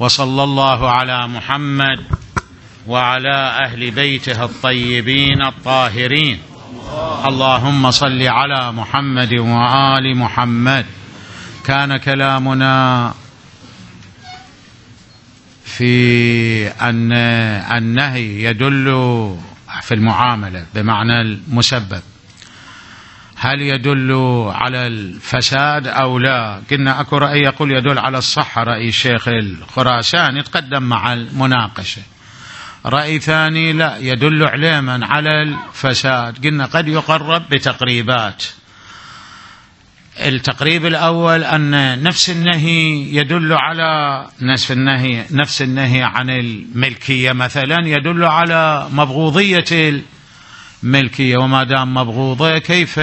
وصلى الله على محمد وعلى أهل بيته الطيبين الطاهرين. اللهم صل على محمد وآل محمد. كان كلامنا في أن النهي يدل في المعاملة بمعنى المسبب، هل يدل على الفساد أو لا؟ قلنا أكو رأي يقول يدل على الصحة، رأي الشيخ الخراساني يتقدم مع المناقشة. رأي ثاني لا، يدل علما على الفساد. قلنا قد يقرب بتقريبات. التقريب الأول أن نفس النهي يدل على نفس النهي عن الملكية مثلا يدل على مبغوضية الملكية، وما دام مبغوضة كيف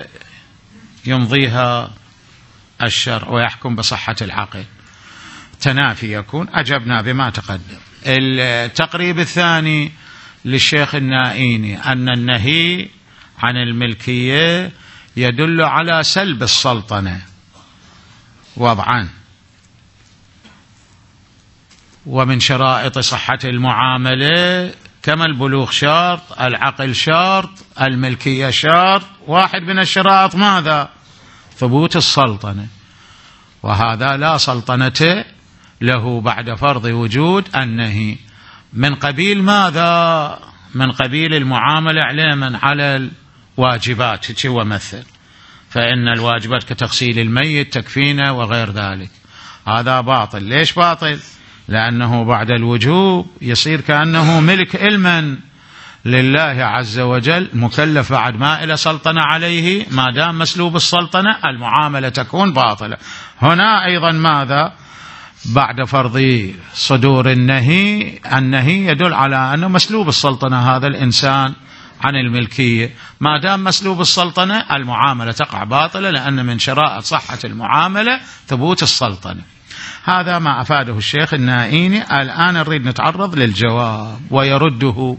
يمضيها الشرع ويحكم بصحة العقل؟ تنافي يكون. أجبنا بما تقدم. التقريب الثاني للشيخ النائيني أن النهي عن الملكية يدل على سلب السلطنة وضعا، ومن شرائط صحة المعاملة كما البلوغ شرط، العقل شرط، الملكية شرط، واحد من الشرائط ماذا؟ ثبوت السلطنة، وهذا لا سلطنة له بعد فرض وجود النهي. من قبيل ماذا؟ من قبيل المعاملة علما على الواجبات ومثل، فإن الواجبات كتغسيل الميت، تكفينه وغير ذلك، هذا باطل. ليش باطل؟ لأنه بعد الوجوب يصير كأنه ملك علما لله عز وجل، مكلف بعد ما إلى سلطنة عليه، ما دام مسلوب السلطنة المعاملة تكون باطلة. هنا أيضا ماذا؟ بعد فرض صدور النهي يدل على أنه مسلوب السلطنة هذا الإنسان عن الملكية، ما دام مسلوب السلطنة المعاملة تقع باطلة، لأن من شرائط صحة المعاملة ثبوت السلطنة. هذا ما أفاده الشيخ النائيني. الآن نريد نتعرض للجواب ويرده.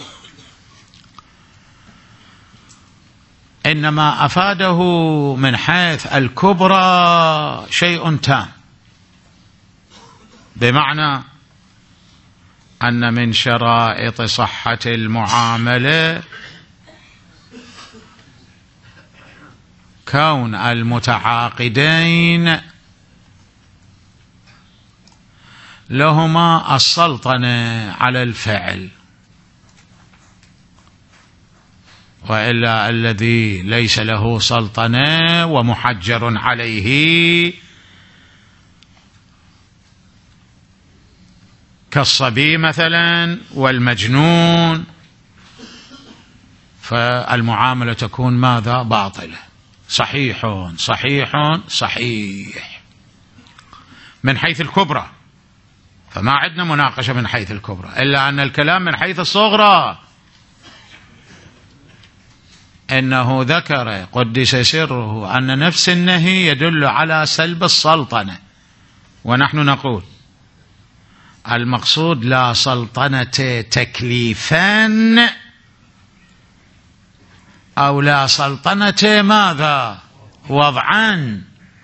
إنما أفاده من حيث الكبرى شيء تام، بمعنى أن من شرائط صحة المعاملة كون المتعاقدين لهما السلطنة على الفعل، وإلا الذي ليس له سلطنة ومحجر عليه كالصبي مثلا والمجنون، فالمعاملة تكون ماذا؟ باطلة. صحيح صحيح صحيح من حيث الكبرى، فما عندنا مناقشة من حيث الكبرى، إلا أن الكلام من حيث الصغرى. إنه ذكر قدس سره أن نفس النهي يدل على سلب السلطنة، ونحن نقول المقصود لا سلطنة تكليفا أو لا سلطنة ماذا؟ وضعا.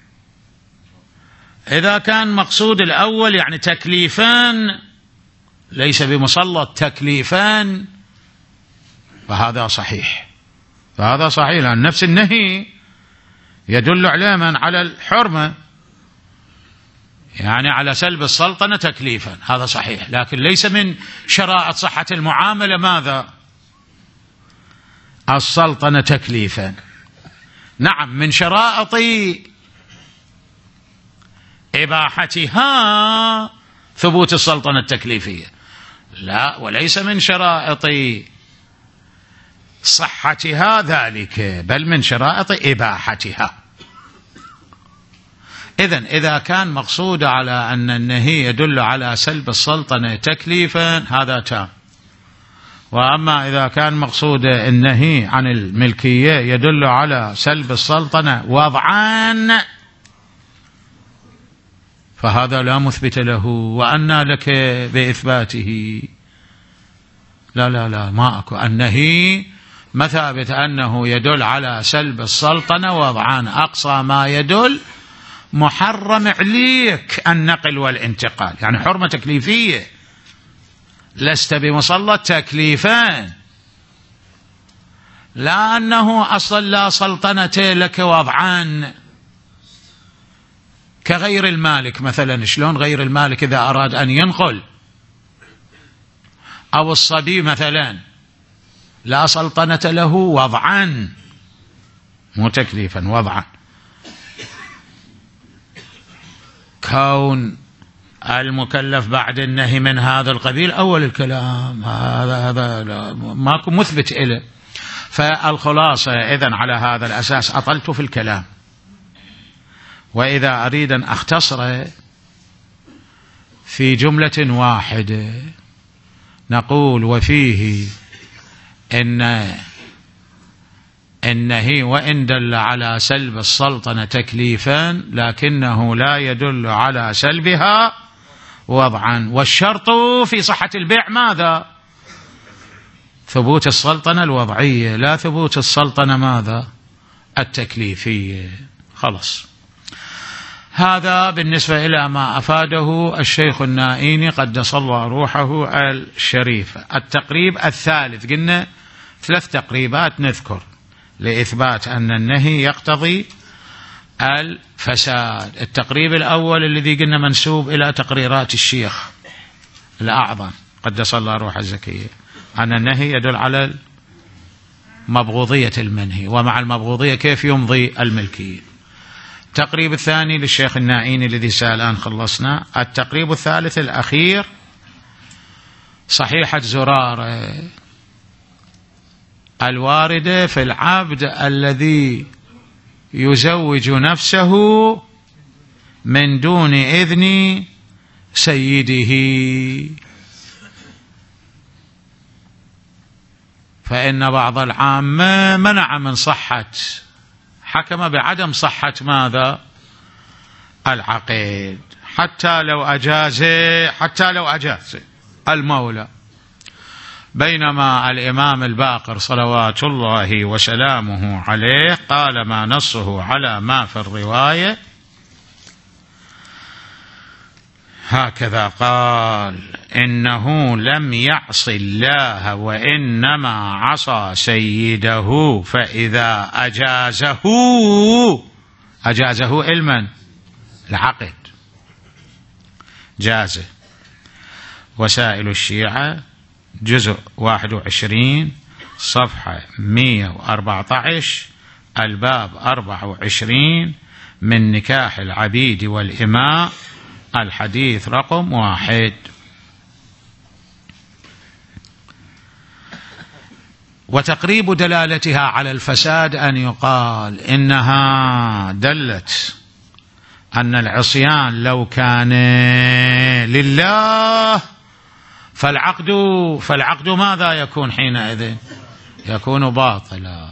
إذا كان مقصود الأول يعني تكليفان ليس بمسلط تكليفان فهذا صحيح، لأن نفس النهي يدل علما على الحرمة، يعني على سلب السلطنة تكليفا، هذا صحيح، لكن ليس من شرائط صحة المعاملة ماذا؟ السلطنة تكليفا. نعم من شرائط إباحتها ثبوت السلطنة التكليفية، لا، وليس من شرائط صحتها ذلك، بل من شرائط إباحتها. إذن إذا كان مقصود على أن النهي يدل على سلب السلطنة تكليفا هذا تام، وأما إذا كان مقصود النهي عن الملكية يدل على سلب السلطنة وضعا فهذا لا مثبت له. وأنى لك بإثباته؟ لا لا لا، ما أكو. النهي مثابة أنه يدل على سلب السلطنة وضعان، أقصى ما يدل محرم عليك النقل والانتقال، يعني حرمة تكليفية، لست بمسلط تكليفا، لا أنه أصلا لا سلطنة لك وضعا كغير المالك مثلا. شلون غير المالك إذا أراد أن ينقل، أو الصبي مثلا لا سلطنة له وضعا، مو تكليفا، وضعا. كون المكلف بعد النهي من هذا القبيل أول الكلام، هذا ماكو مثبت إله. فالخلاصة إذن على هذا الأساس أطلت في الكلام، وإذا أريد أن أختصر في جملة واحدة نقول: وفيه إن النهي وإن دل على سلب السلطنة تكليفا لكنه لا يدل على سلبها وضعا. والشرط في صحة البيع ماذا؟ ثبوت السلطنة الوضعية، لا ثبوت السلطنة ماذا؟ التكليفية. خلص، هذا بالنسبة إلى ما أفاده الشيخ النائيني قدس الله روحه الشريفة. التقريب الثالث، قلنا 3 تقريبات نذكر لإثبات أن النهي يقتضي الفساد. التقريب الأول الذي قلنا منسوب إلى تقريرات الشيخ الأعظم قدس الله روحه الزكية، أن النهي يدل على مبغوضية المنهي، ومع المبغوضية كيف يمضي الملكية. التقريب الثاني للشيخ النائيني الذي الآن خلصنا. التقريب الثالث الأخير صحيحة زرارة الواردة في العبد الذي يزوج نفسه من دون إذن سيده، فإن بعض العامة منع من صحة، حكم بعدم صحة ماذا؟ العقد، حتى لو أجاز المولى. بينما الإمام الباقر صلوات الله وسلامه عليه قال ما نصه على ما في الرواية هكذا، قال: إنه لم يعص الله وإنما عصى سيده، فإذا أجازه علما العقد جازه. وسائل الشيعة جزء 21 صفحة 114 الباب 24 من نكاح العبيد والإماء الحديث رقم 1. وتقريب دلالتها على الفساد أن يقال إنها دلت أن العصيان لو كان لله فالعقد ماذا يكون حينئذ؟ يكون باطلا.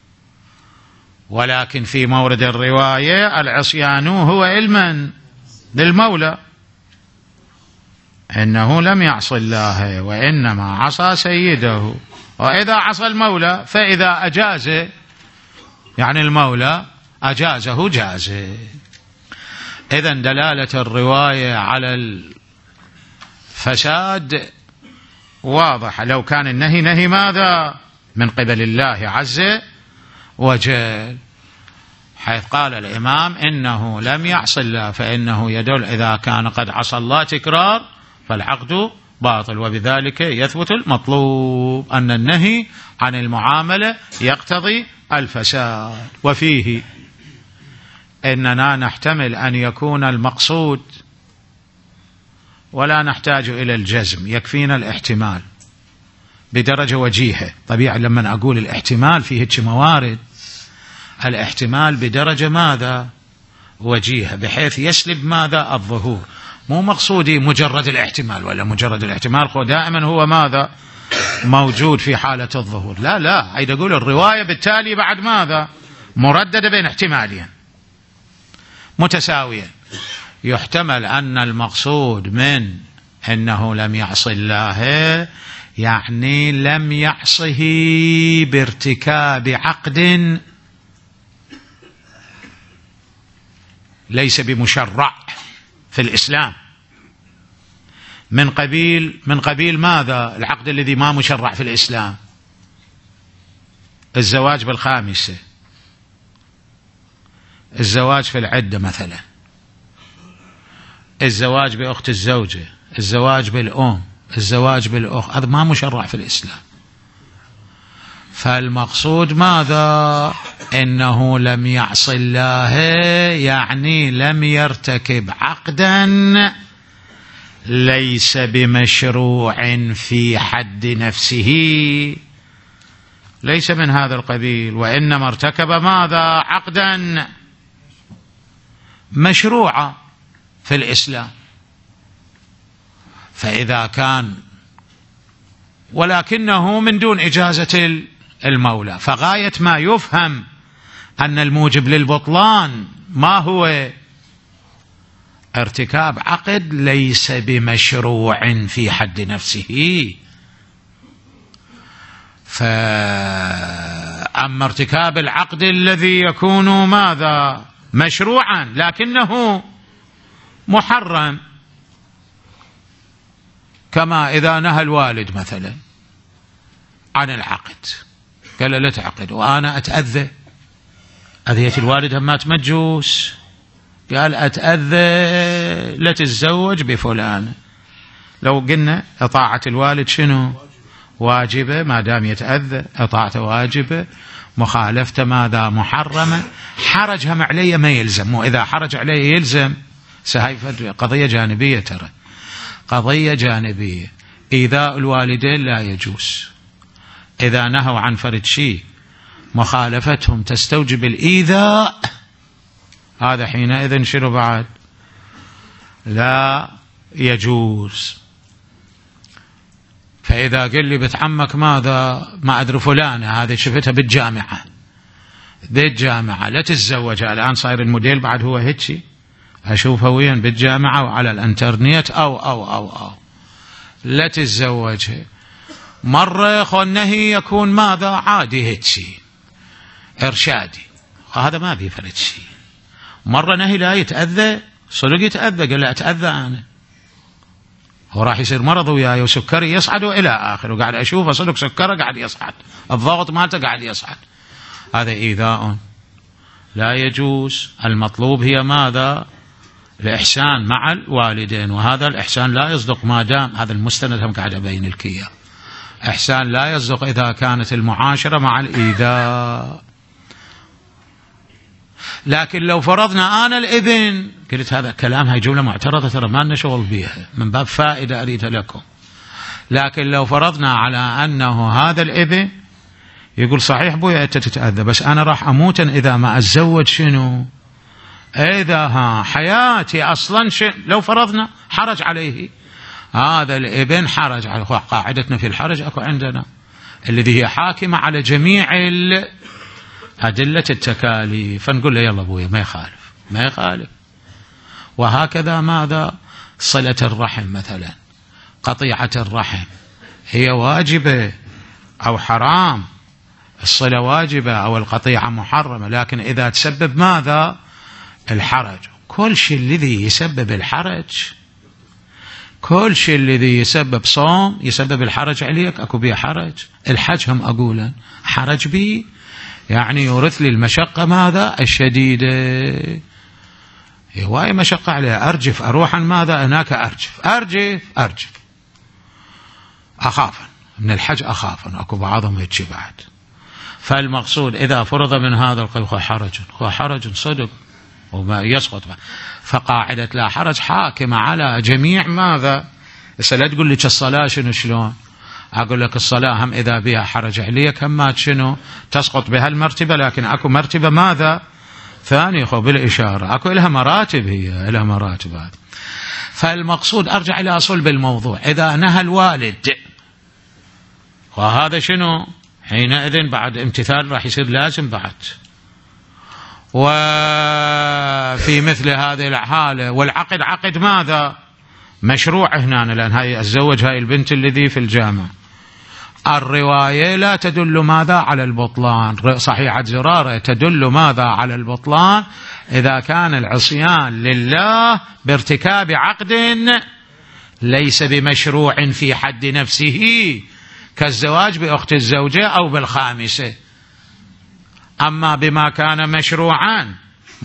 ولكن في مورد الرواية العصيان هو علما للمولى، إنه لم يعص الله وإنما عصى سيده. وإذا عصى المولى فإذا أجاز، يعني المولى أجازه جازه. إذن دلالة الرواية على الفساد واضحة. لو كان النهي نهي ماذا؟ من قبل الله عز وجل، حيث قال الإمام إنه لم يعص الله، فإنه يدل إذا كان قد عصى الله تكرار فالعقد باطل، وبذلك يثبت المطلوب أن النهي عن المعاملة يقتضي الفساد. وفيه إننا نحتمل أن يكون المقصود ولا نحتاج إلى الجزم، يكفينا الاحتمال بدرجة وجيهة. طبيعي لما أقول الاحتمال فيه هيك موارد، الاحتمال بدرجة ماذا؟ وجيهة، بحيث يسلب ماذا؟ الظهور. مو مقصودي مجرد الاحتمال، ولا مجرد الاحتمال دائما هو ماذا؟ موجود في حالة الظهور. لا، عيد أقول الرواية بالتالي بعد ماذا؟ مرددة بين احتمالين متساويين. يحتمل أن المقصود من أنه لم يعص الله يعني لم يعصه بارتكاب عقد ليس بمشرع في الإسلام. من قبيل ماذا؟ العقد الذي ما مشرع في الإسلام، الزواج بالخامسة، الزواج في العدة مثلا، الزواج بأخت الزوجة، الزواج بالأم، الزواج بالأخ، هذا ما مشرع في الإسلام. فالمقصود ماذا؟ إنه لم يعص الله، يعني لم يرتكب عقدا ليس بمشروع في حد نفسه، ليس من هذا القبيل، وإنما ارتكب ماذا؟ عقدا مشروعا في الإسلام. فإذا كان ولكنه من دون إجازة المولى، فغاية ما يفهم أن الموجب للبطلان ما هو؟ ارتكاب عقد ليس بمشروع في حد نفسه. فأما ارتكاب العقد الذي يكون ماذا؟ مشروعا لكنه محرم، كما إذا نهى الوالد مثلا عن العقد، قال لا تعقد، وأنا أتأذى، أذية الوالد هم مجوس، قال أتأذى لا تتزوج بفلان. لو قلنا إطاعة الوالد شنو؟ واجبة، ما دام يتأذى إطاعته واجبة، مخالفته ماذا؟ محرمة. حرجهم علي ما يلزم، وإذا حرج علي يلزم. هاي قضية جانبية، ترى قضية جانبية. إيذاء الوالدين لا يجوز، إذا نهوا عن فرد شيء مخالفتهم تستوجب الإيذاء، هذا حينئذ شنو بعد؟ لا يجوز. فإذا قل لي بنت عمك ماذا؟ ما أدري فلانة هذه شفتها بالجامعة لا تتزوجها، الآن صاير الموديل بعد هو هيك، أشوفها وين بالجامعة وعلى الانترنت أو لا تتزوجها. مرة النهي يكون ماذا؟ عادي هيك إرشادي، وهذا ما بيفرد شيء. مرة نهي لا يتأذى، صدق يتأذى، قال لا أتأذى أنا، هو راح يصير مرض وياي وسكري يصعد وإلى آخر، وقاعد أشوفه صدق سكره قاعد يصعد، الضغط مالته قاعد يصعد، هذا إيذاء لا يجوز. المطلوب هي ماذا؟ الإحسان مع الوالدين، وهذا الإحسان لا يصدق ما دام، هذا المستند هم قاعد أبين لك إياه، إحسان لا يصدق إذا كانت المعاشرة مع الإيذاء. لكن لو فرضنا أنا الإذن، قلت هذا كلام، هاي جملة معترضة ترى ما لنا شغل بيها، من باب فائدة أريد لكم. لكن لو فرضنا على أنه هذا الإذن، يقول صحيح بويا أنت تتأذى، بس أنا راح أموت إذا ما أتزوج شنو؟ إذا حياتي أصلا لو فرضنا حرج عليه، هذا الابن حرج على قاعدتنا في الحرج أكو عندنا الذي هي حاكمة على جميع أدلة التكاليف، فنقول له يلا أبويا ما يخالف. وهكذا ماذا؟ صلة الرحم مثلا، قطيعة الرحم هي واجبة أو حرام؟ الصلة واجبة أو القطيعة محرمة، لكن إذا تسبب ماذا؟ الحرج. كل شيء الذي يسبب الحرج، كل شيء الذي يسبب صوم يسبب الحرج عليك، أكو بيه حرج. الحج هم أقولا حرج بي، يعني يورث لي المشقة ماذا؟ الشديدة، هواية مشقة عليها، أرجف أروح عن ماذا؟ هناك أرجف أخافا من الحج، أخافا، أكو بعضهم هيك بعد. فالمقصود إذا فرض من هذا القيل حرج صدق وما يسقط، فقاعدة لا حرج حاكمة على جميع ماذا؟ لا تقول لك الصلاة شلون؟ أقول لك الصلاة هم إذا بها حرج عليك هم شنو؟ تسقط بها المرتبة، لكن أكو مرتبة ماذا؟ ثانية بالإشارة، أكو لها مراتب، هي لها مراتب هذه. فالمقصود أرجع إلى صلب الموضوع، إذا نهى الوالد وهذا شنو؟ حينئذ بعد امتثال راح يصير لازم بعد. وفي مثل هذه الحالة والعقد عقد ماذا؟ مشروع هنا، لأن هاي أتزوج هاي البنت الذي في الجامعة، الرواية لا تدل ماذا على البطلان. صحيحة زرارة تدل ماذا على البطلان إذا كان العصيان لله بارتكاب عقد ليس بمشروع في حد نفسه كالزواج بأخت الزوجة أو بالخامسة. أما بما كان مشروعا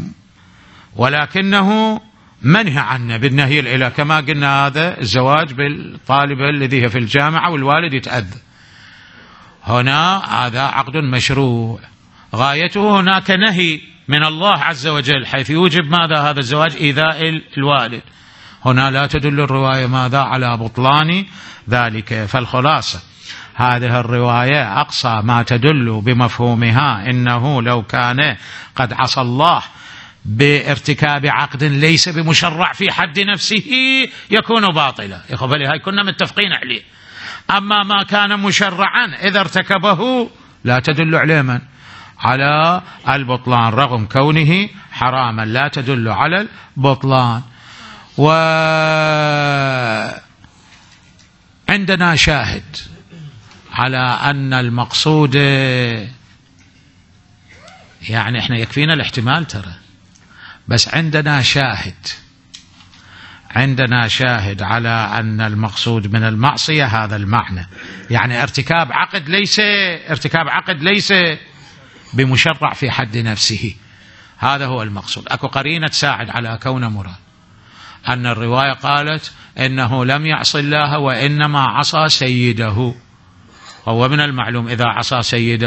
ولكنه منهى عنه بالنهي الإله، كما قلنا هذا الزواج بالطالبة الذي هي في الجامعة والوالد يتأذى، هنا هذا عقد مشروع غايته هناك نهي من الله عز وجل حيث يوجب ماذا هذا الزواج إيذاء الوالد. هنا لا تدل الرواية ماذا على بطلان ذلك. فالخلاصة هذه الرواية أقصى ما تدل بمفهومها إنه لو كان قد عصى الله بارتكاب عقد ليس بمشرع في حد نفسه يكون باطلا. يا خبالي هاي كنا متفقين عليه. أما ما كان مشرعا إذا ارتكبه لا تدل عليه من على البطلان رغم كونه حراما، لا تدل على البطلان. وعندنا شاهد على أن المقصود، يعني احنا يكفينا الاحتمال ترى، بس عندنا شاهد على أن المقصود من المعصية هذا المعنى، يعني ارتكاب عقد ليس بمشرع في حد نفسه، هذا هو المقصود. أكو قرينة تساعد على كون مراد أن الرواية قالت إنه لم يعص الله وإنما عصى سيده. هو من المعلوم إذا عصى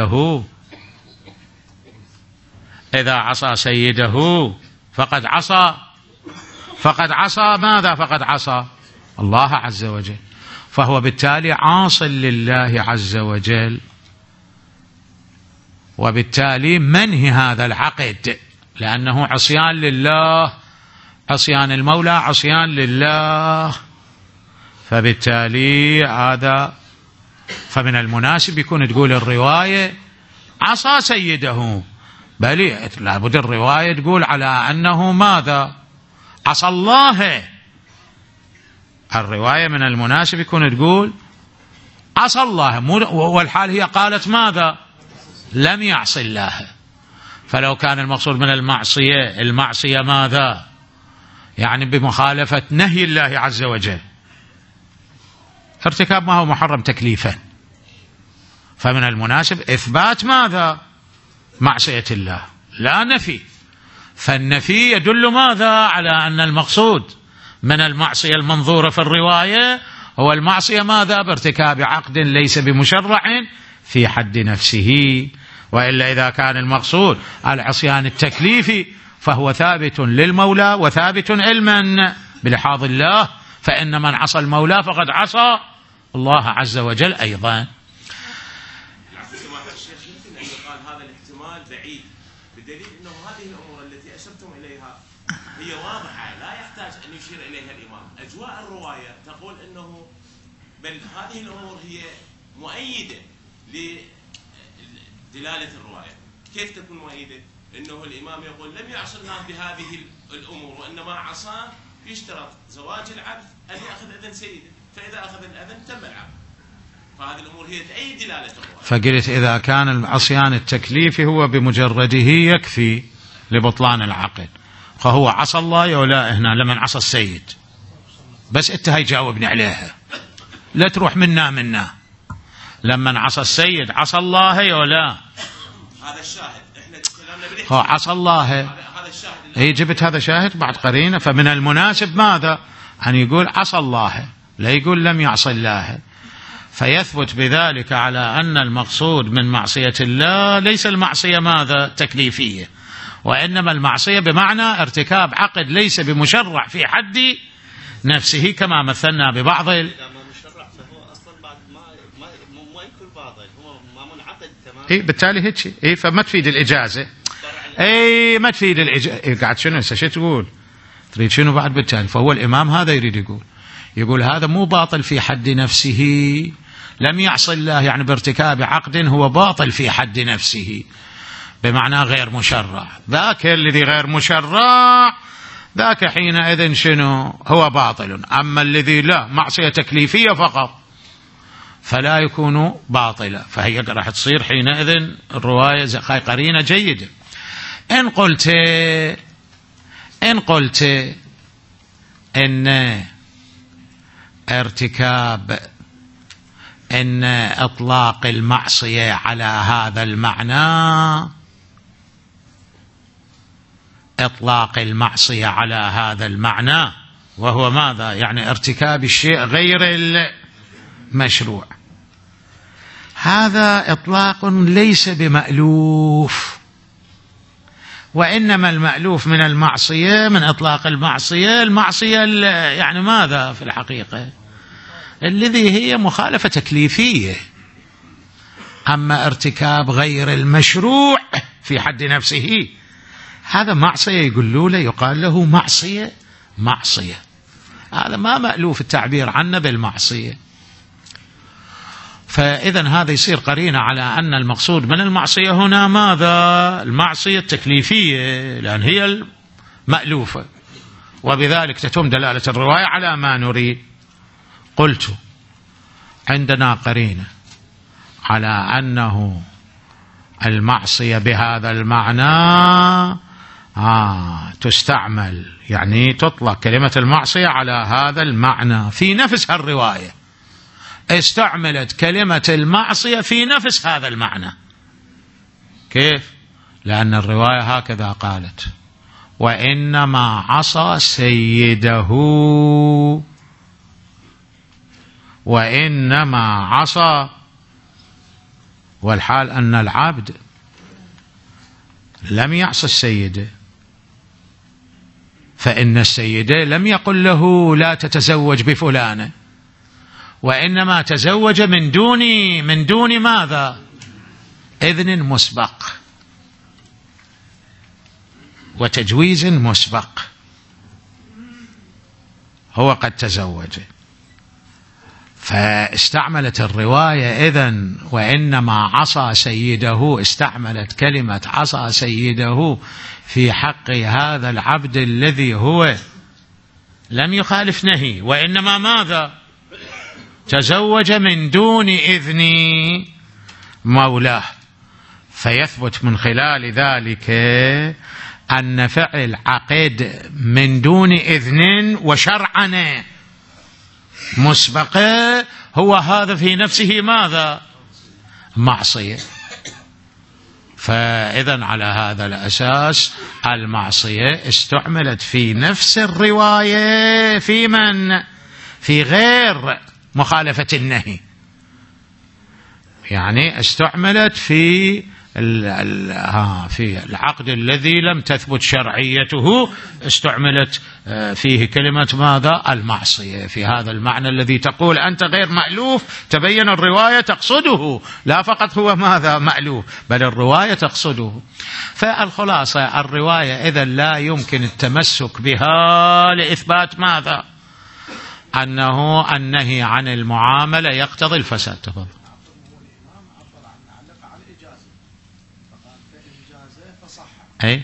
سيده فقد عصى ماذا؟ فقد عصى الله عز وجل، فهو بالتالي عاص لله عز وجل، وبالتالي منهي هذا العقد لأنه عصيان لله، عصيان المولى عصيان لله، فبالتالي هذا فمن المناسب يكون تقول الرواية عصى سيده، بل لابد الرواية تقول على أنه ماذا؟ عصى الله. الرواية من المناسب يكون تقول عصى الله، والحال هي قالت ماذا؟ لم يعص الله. فلو كان المقصود من المعصية ماذا؟ يعني بمخالفة نهي الله عز وجل، ارتكاب ما هو محرم تكليفا، فمن المناسب إثبات ماذا؟ معصية الله لا نفي. فالنفي يدل ماذا؟ على أن المقصود من المعصية المنظورة في الرواية هو المعصية ماذا؟ بارتكاب عقد ليس بمشرع في حد نفسه. وإلا إذا كان المقصود العصيان التكليفي فهو ثابت للمولى وثابت علما بلحاظ الله، فإن من عصى المولى فقد عصى الله عز وجل أيضا. هذا الاحتمال بعيد بدليل أنه هذه الأمور التي أشرتم إليها هي واضحة لا يحتاج أن يشير إليها الإمام. أجواء الرواية تقول أنه بل هذه الأمور هي مؤيدة لدلالة الرواية. كيف تكون مؤيدة؟ أنه الإمام يقول لم يعص الله بهذه الأمور وإنما عصاه، يشترط زواج العبد أن يأخذ إذن سيده، فإذا أخذ الإذن تم العبد. فهذه الأمور هي تأيد دلالة الرواية. فقلت إذا كان العصيان التكليفي هو بمجرده يكفي لبطلان العقد، فهو عصى الله ولا هنا لمن عصى السيد، بس انت هاي جاوبني عليها، لا تروح منا لمن عصى السيد عصى الله ولا هذا الشاهد احنا كلامنا هو عصى الله. هذا الشاهد هي جبت هذا شاهد بعد قرينه، فمن المناسب ماذا؟ أن يقول عصى الله لا يقول لم يعص الله، فيثبت بذلك على أن المقصود من معصية الله ليس المعصية ماذا؟ تكليفية، وإنما المعصية بمعنى ارتكاب عقد ليس بمشرع في حد نفسه، كما مثلنا ببعض إذا ما مشرع فهو أصلا بعد ما يكون باطل، هو ما منعقد تماما. بالتالي هيك فما تفيد الإجازة، ما تفيد الإجازة. قاعد شنو شو تقول؟ تريد شنو بعد بالتالي؟ فهو الإمام هذا يريد يقول هذا مو باطل في حد نفسه، لم يعص الله يعني بارتكاب عقد هو باطل في حد نفسه بمعنى غير مشرع. ذاك الذي غير مشرع ذاك حينئذ شنو؟ هو باطل. أما الذي لا معصية تكليفية فقط، فلا يكون باطلا، فهي راح تصير حينئذ الرواية قرينة جيدة. إن قلت إن ارتكاب إن إطلاق المعصية على هذا المعنى، إطلاق المعصية على هذا المعنى وهو ماذا؟ يعني ارتكاب الشيء غير المشروع، هذا إطلاق ليس بمألوف، وإنما المألوف من المعصية، من إطلاق المعصية يعني ماذا في الحقيقة؟ الذي هي مخالفة تكليفية. أما ارتكاب غير المشروع في حد نفسه هذا معصية، يقال له معصية، هذا ما مألوف التعبير عنه بالمعصية. فإذا هذا يصير قرينة على أن المقصود من المعصية هنا ماذا؟ المعصية التكليفية، لأن هي المألوفة، وبذلك تتم دلالة الرواية على ما نريد. قلت عندنا قرينة على أنه المعصية بهذا المعنى تستعمل، يعني تطلق كلمة المعصية على هذا المعنى في نفس الرواية، استعملت كلمة المعصية في نفس هذا المعنى. كيف؟ لأن الرواية هكذا قالت: وإنما عصى سيده، وإنما عصى، والحال أن العبد لم يعص السيد، فإن السيد لم يقل له لا تتزوج بفلانة، وإنما تزوج من دون ماذا؟ إذن مسبق وتجويز مسبق، هو قد تزوج. فاستعملت الرواية إذن وإنما عصى سيده، استعملت كلمة عصى سيده في حق هذا العبد الذي هو لم يخالف نهي، وإنما ماذا؟ تزوج من دون إذن مولاه. فيثبت من خلال ذلك أن فعل عقد من دون إذن وشرعا مسبقة هو هذا في نفسه ماذا؟ معصية. فإذن على هذا الأساس المعصية استعملت في نفس الرواية في من؟ في غير مخالفة النهي، يعني استعملت في العقد الذي لم تثبت شرعيته، استعملت فيه كلمة ماذا؟ المعصية، في هذا المعنى الذي تقول أنت غير مألوف، تبين الرواية تقصده، لا فقط هو ماذا؟ مألوف، بل الرواية تقصده. فالخلاصة الرواية إذا لا يمكن التمسك بها لإثبات ماذا؟ أنه النهي عن المعاملة يقتضي الفساد. تفضل. أي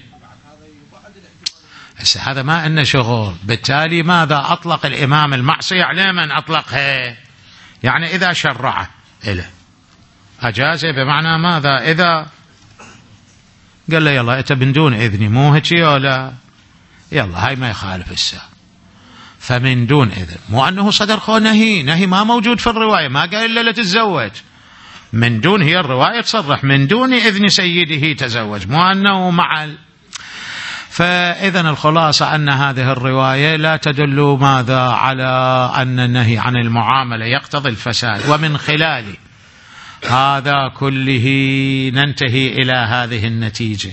هذا ما إنه شغل، بالتالي ماذا أطلق الإمام المعصية على من أطلقها؟ يعني إذا شرعه إله أجازه، بمعنى ماذا؟ إذا قال له يلا أنت من دون إذني، مو هيك ولا يلا هاي ما يخالف الساعة، فمن دون إذن، مو أنه صدر خو نهي ما موجود في الرواية، ما قال إلا لا تتزوج من دون، هي الرواية تصرح من دون إذن سيده تزوج، مو أنه معل. فإذن الخلاصة أن هذه الرواية لا تدل ماذا؟ على أن النهي عن المعاملة يقتضي الفساد. ومن خلال هذا كله ننتهي إلى هذه النتيجة: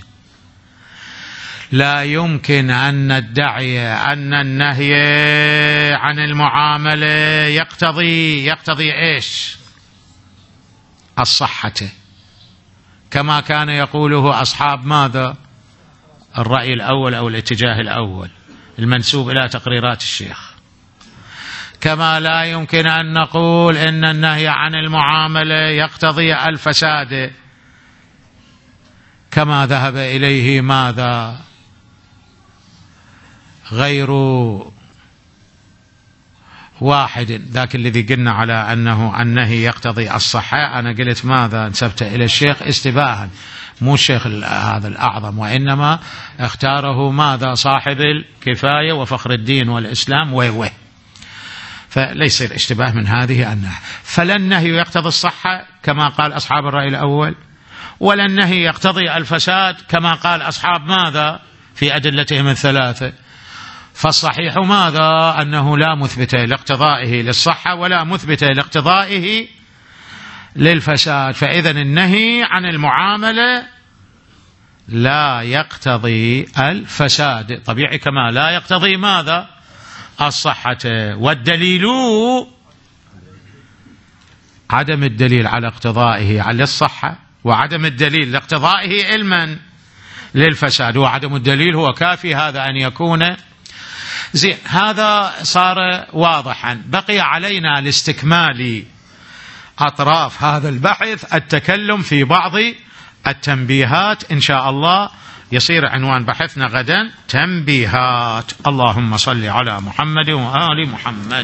لا يمكن أن ندعي أن النهي عن المعاملة يقتضي إيش؟ الصحة، كما كان يقوله أصحاب ماذا؟ الرأي الأول أو الاتجاه الأول المنسوب إلى تقريرات الشيخ. كما لا يمكن أن نقول إن النهي عن المعاملة يقتضي الفساد، كما ذهب إليه ماذا؟ واحد ذاك الذي قلنا على أنه النهي يقتضي الصحة، أنا قلت ماذا نسبت إلى الشيخ استباها، مو الشيخ هذا الأعظم، وإنما اختاره ماذا صاحب الكفاية وفخر الدين والإسلام فليس الاشتباه من هذه الناحية. فلا النهي يقتضي الصحة كما قال أصحاب الرأي الأول، ولا النهي يقتضي الفساد كما قال أصحاب ماذا في أدلتهم الثلاثة. فالصحيح ماذا؟ أنه لا مثبت لاقتضائه للصحة ولا مثبت لاقتضائه للفساد. فإذا النهي عن المعاملة لا يقتضي الفساد طبيعي، كما لا يقتضي ماذا؟ الصحة. والدليل عدم الدليل على اقتضائه على الصحة، وعدم الدليل لاقتضائه علما للفساد، وعدم الدليل هو كافي هذا أن يكون زين. هذا صار واضحا. بقي علينا لاستكمال أطراف هذا البحث التكلم في بعض التنبيهات إن شاء الله، يصير عنوان بحثنا غدا تنبيهات. اللهم صل على محمد وآل محمد.